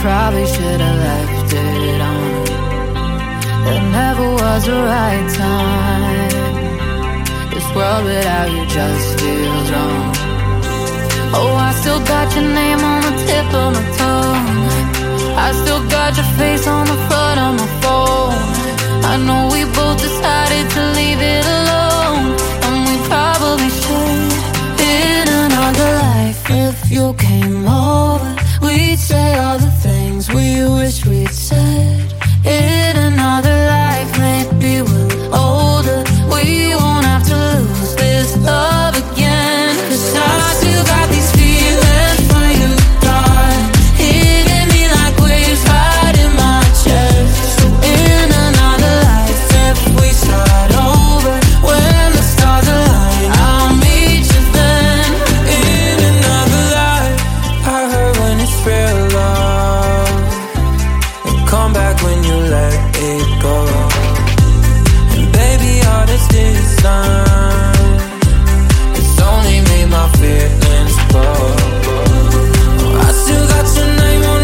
probably should have left it on. There never was a right time. This world without you just feels wrong. Oh, I still got your name on the tip of my tongue. I still got your face on the front of my phone. I know we both decided to leave it alone, and we probably should. In another life, if you came over, we'd say all the things we wish we'd said. In another life, maybe we're older. We won't have to lose this love again. 'Cause I still got these feelings for you, darling, hitting me like waves right in my chest. So in another life, if we start over, when the stars align, I'll meet you then. In another life, I heard when it's real love, it'll come back when you let it go. And baby, all this distance, it's only made my feelings grow. I still got your name on